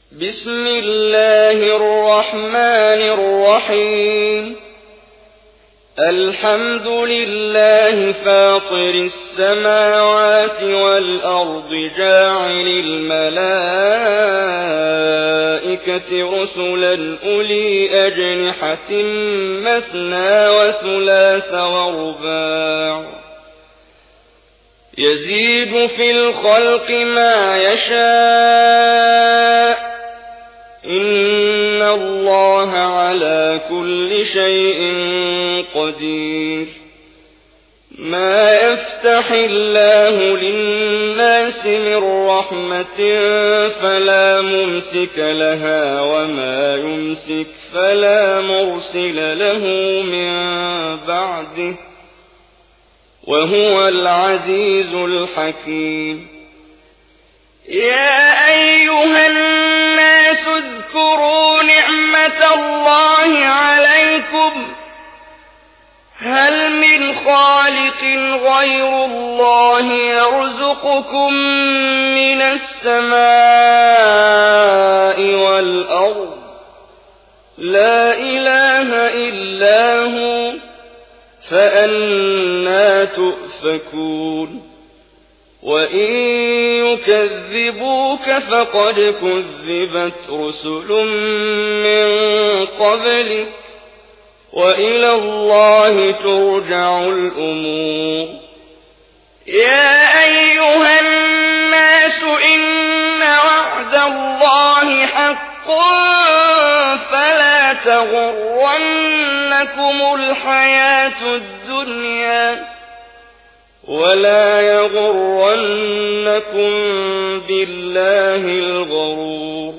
بسم الله الرحمن الرحيم الحمد لله فاطر السماوات والأرض جاعل الملائكة رسلا أولي أجنحة مثنى وثلاث ورباع يزيد في الخلق ما يشاء إن الله على كل شيء قدير ما يفتح الله للناس من رحمة فلا ممسك لها وما يمسك فلا مرسل له من بعده وهو العزيز الحكيم يا أيها الناس اذكروا نعمة الله عليكم هل من خالق غير الله يرزقكم من السماء والأرض لا إله إلا هو فأنى تؤفكون وإن يكذبوك فقد كذبت رسل من قبلك وإلى الله ترجع الأمور يا أيها الناس إن وعد الله حق فلا تغرنكم الحياة الدنيا ولا يغرنكم بالله الغرور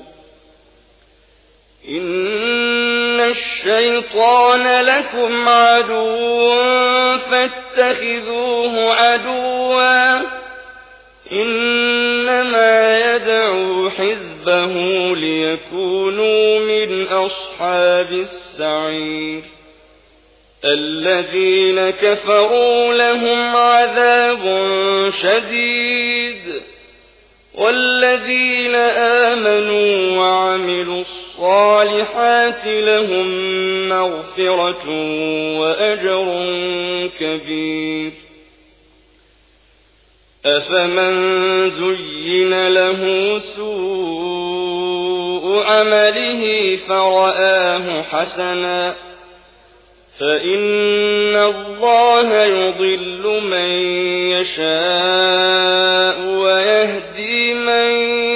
إن الشيطان لكم عدو فاتخذوه عدوا إنما يدعو حزبه ليكونوا من أصحاب السعير الذين كفروا لهم عذاب شديد والذين آمنوا وعملوا الصالحات لهم مغفرة وأجر كبير أفمن زين له سوء عمله فرآه حسنا فإن الله يضل من يشاء ويهدي من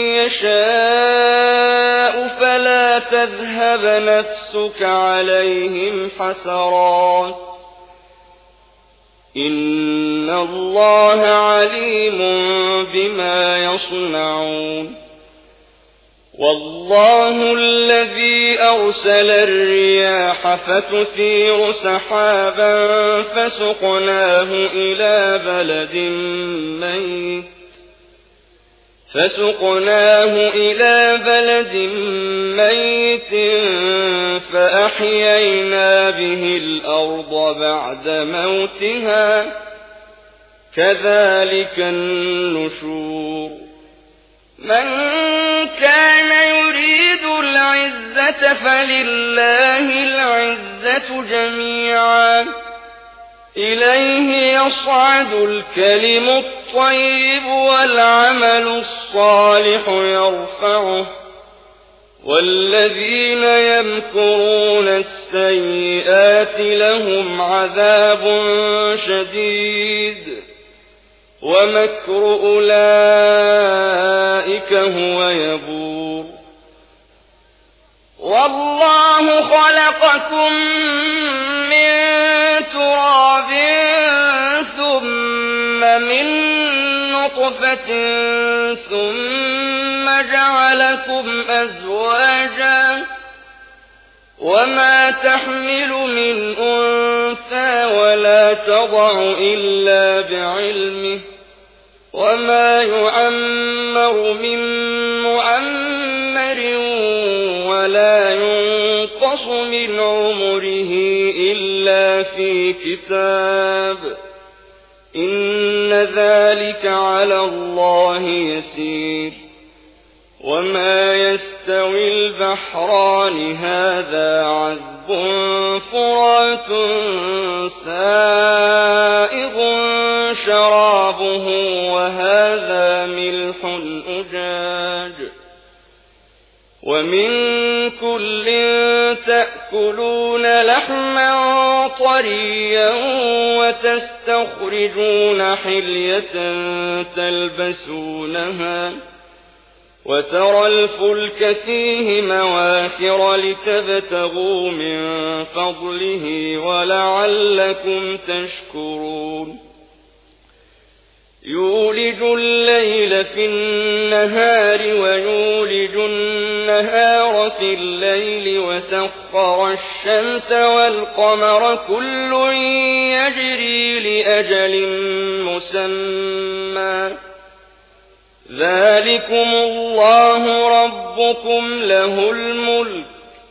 يشاء فلا تذهب نفسك عليهم حسرات إن الله عليم بما يصنعون والله الذي أرسل الرياح فتثير سحابا فسقناه إلى بلد ميت فأحيينا به الأرض بعد موتها كذلك النشور من كان يريد العزة فلله العزة جميعا إليه يصعد الكلم الطيب والعمل الصالح يرفعه والذين يمكرون السيئات لهم عذاب شديد ومكر أولئك هو يبور والله خلقكم من تراب ثم من نطفة ثم جعلكم أزواجا وما تحمل من أنثى ولا تضع إلا بعلمه وما يعمر من معمر ولا ينقص من عمره إلا في كتاب إن ذلك على الله يسير وما يستوي بحران هذا عذب فرات سائغ شرابه وهذا ملح أجاج ومن كل تأكلون لحما طريا وتستخرجون حلية تلبسونها وترى الفلك فيه مواخر لتبتغوا من فضله ولعلكم تشكرون يولج الليل في النهار ويولج النهار في الليل وسخر الشمس والقمر كل يجري لأجل مسمى ذلكم الله ربكم له الملك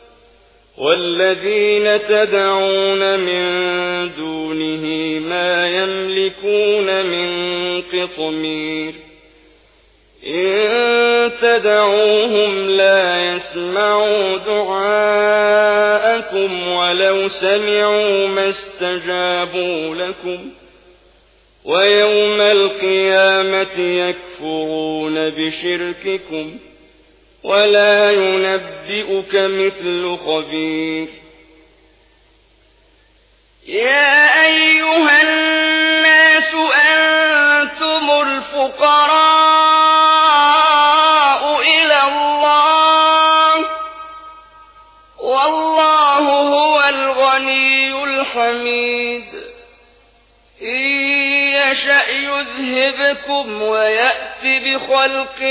والذين تدعون من دونه ما يملكون من قطمير إن تدعوهم لا يسمعوا دعاءكم ولو سمعوا ما استجابوا لكم ويوم القيامة يكفرون بشرككم ولا ينبئك مثل خبير يا أيها الناس أنتم الفقراء إلى الله والله هو الغني الحميد إن يشأ يذهبكم ويأت بخلق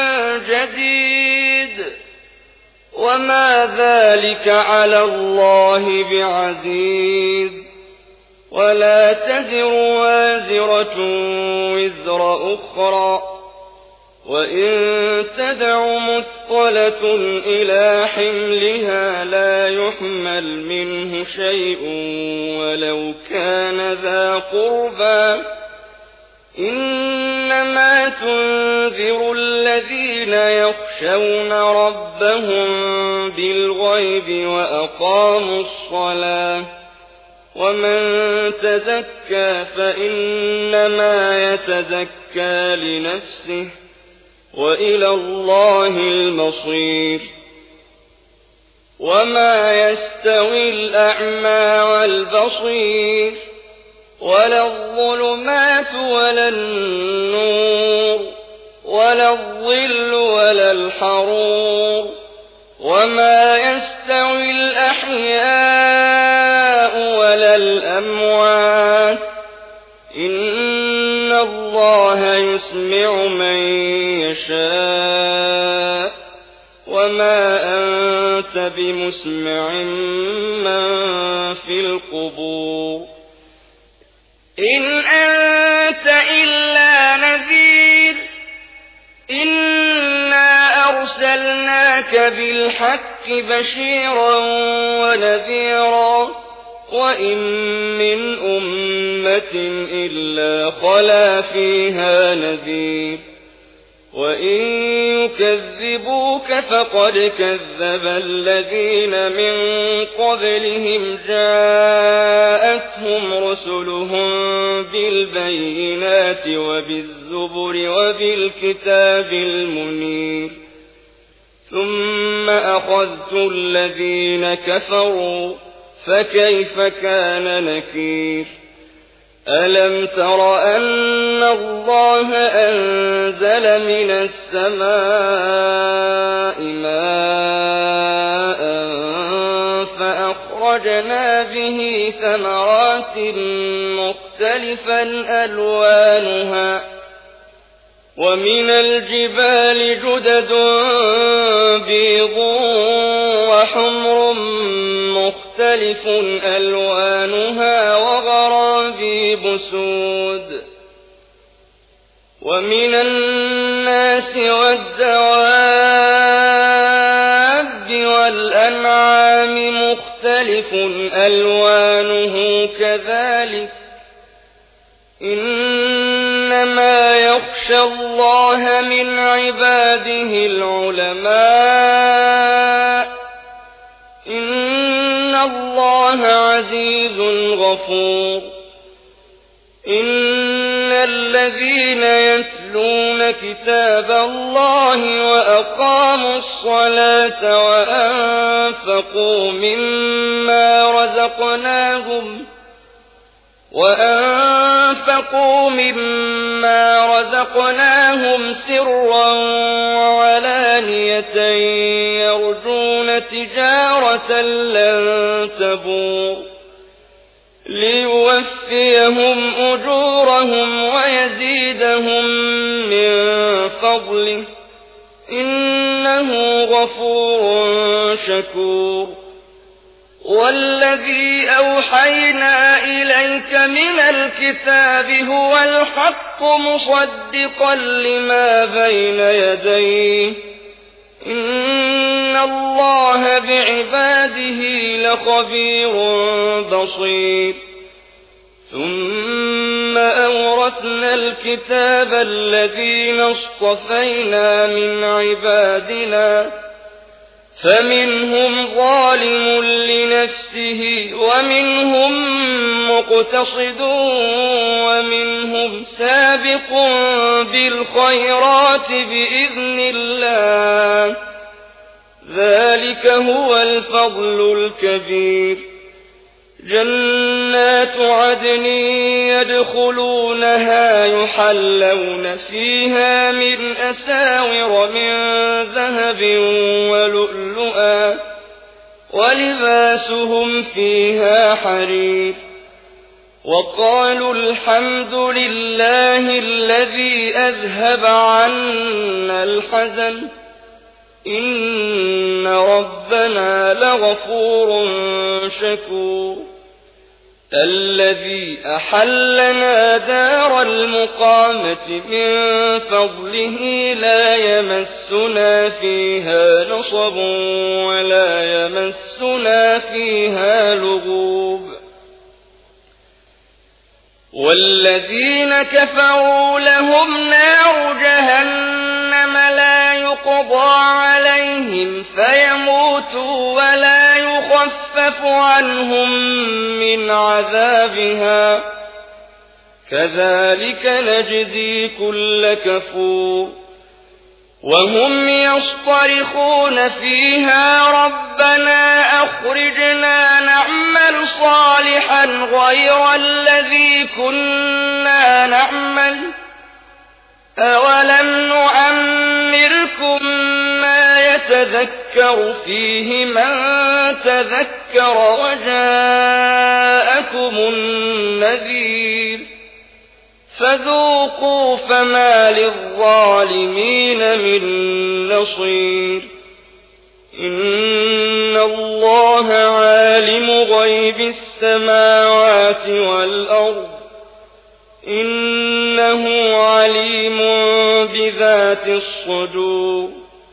جديد وما ذلك على الله بعزيز ولا تزر وازرة وزر أخرى وإن تدع مثقلة إلى حملها لا يحمل منه شيء ولو كان ذا قربى إنما تنذر الذين يخشون ربهم بالغيب وأقاموا الصلاة ومن تزكى فإنما يتزكى لنفسه وإلى الله المصير وما يستوي الأعمى والبصير ولا الظلمات ولا النور ولا الظل ولا الحرور وما يستوي الأحياء ولا الأموات إن الله يسمع من يشاء وما أنت بمسمع من في القبور إن أنت إلا نذير إنا أرسلناك بالحق بشيرا ونذيرا وإن من أمة إلا خلا فيها نذير وإن يكذبوك فقد كذب الذين من قبلهم جاءتهم رسلهم بالبينات وبالزبر وبالكتاب المنير ثم أخذت الذين كفروا فكيف كان نكير ألم تر أن الله أنزل من السماء ماء فأخرجنا به ثمرات مختلفا ألوانها ومن الجبال جدد بيض وحمر مختلف ألوانها وغرابيب سود ومن الناس والدواب والأنعام مختلف ألوانه كذلك إنما يخشى الله من عباده العلماء عزيز غفور إن الذين يتلون كتاب الله وأقاموا الصلاة وأنفقوا مما رزقناهم سرا وعلانية يرجون تجارة لن تبور ليوفيهم أجورهم ويزيدهم من فضله إنه غفور شكور والذي أوحينا إليك من الكتاب هو الحق مصدقا لما بين يديه إن الله بعباده لخبير بصير ثم أورثنا الكتاب الذين اصطفينا من عبادنا فمنهم ظالم لنفسه ومنهم مقتصد ومنهم سابق بالخيرات بإذن الله ذلك هو الفضل الكبير جنات عدن يدخلونها يحلون فيها من أساور من ذهب ولؤلؤا ولباسهم فيها حرير وقالوا الحمد لله الذي أذهب عنا الحزن إن ربنا لغفور شكور الذي أحلنا دار المقامة من فضله لا يمسنا فيها نصب ولا يمسنا فيها لغوب والذين كفروا لهم نار جهنم لا يقضى عليهم فيموتوا ولا يخفف عنهم من عذابها كذلك نجزي كل كفور وهم يصطرخون فيها ربنا أخرجنا نعمل صالحا غير الذي كنا نعمل أولم نعمركم ما يتذكر فيه من تذكر وجاءكم النذير فذوقوا فما للظالمين من نصير إن الله عالم غيب السماوات والأرض إنه عليم بذات الصدور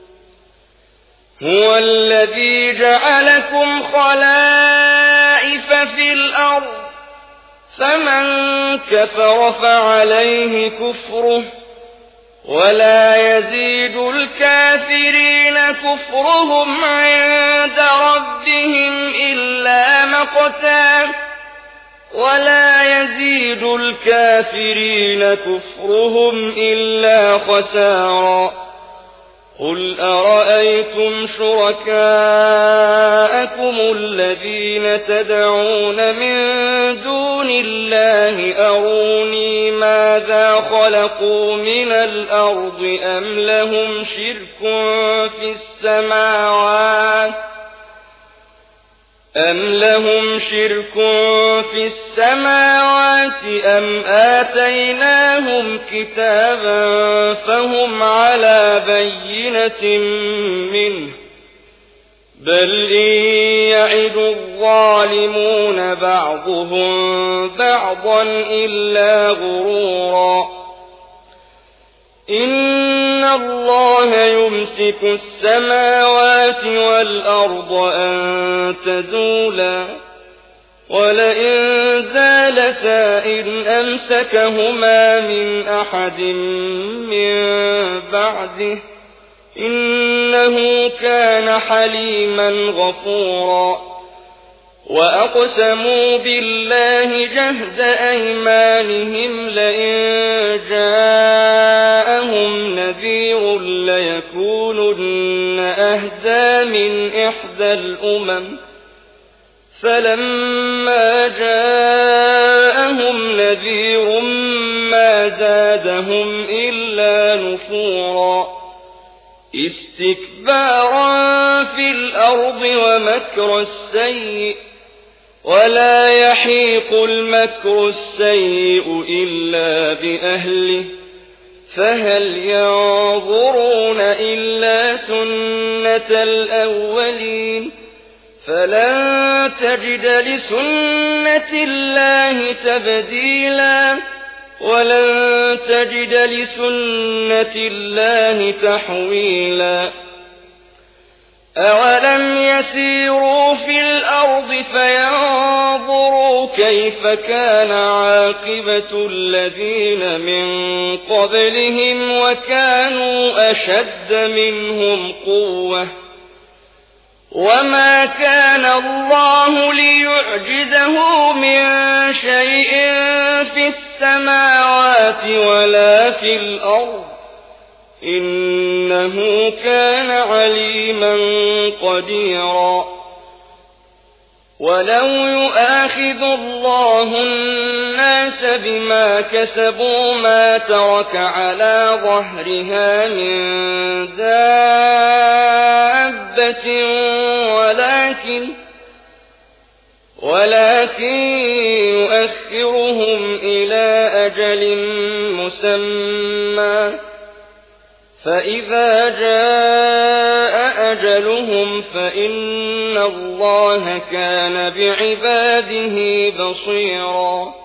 هو الذي جعلكم خلائف في الأرض فمن كفر فعليه كفره ولا يزيد الكافرين كفرهم عند ربهم إلا مقتا ولا يزيد الكافرين كفرهم إلا خسارا قل أرأيتم شركاءكم الذين تدعون من دون الله أروني ماذا خلقوا من الأرض أم لهم شرك في السماوات أم آتيناهم كتابا فهم على بينة منه بل إن يعد الظالمون بعضهم بعضا إلا غرورا إن الله يمسك السماوات والأرض أن تزولا ولئن زالتا إن أمسكهما من أحد من بعده إنه كان حليما غفورا وأقسموا بالله جهد أيمانهم لئن جاءهم نذير ليكونن أهدى من إحدى الأمم فلما جاءهم نذير ما زادهم إلا نفورا استكبارا في الأرض ومكر السيء ولا يحيق المكر السيء إلا بأهله فهل ينظرون إلا سنة الأولين فلن تجد لسنة الله تبديلا ولن تجد لسنة الله تحويلا أولم يسيروا في الأرض فينظروا كيف كان عاقبة الذين من قبلهم وكانوا أشد منهم قوة وما كان الله ليعجزه من شيء في السماوات ولا في الأرض إنه كان عليما قديرا ولو يؤاخذ الله الناس بما كسبوا ما ترك على ظهرها من دابة ولكن يؤخرهم إلى أجل مسمى فإذا جاء أجلهم فإن الله كان بعباده بصيرا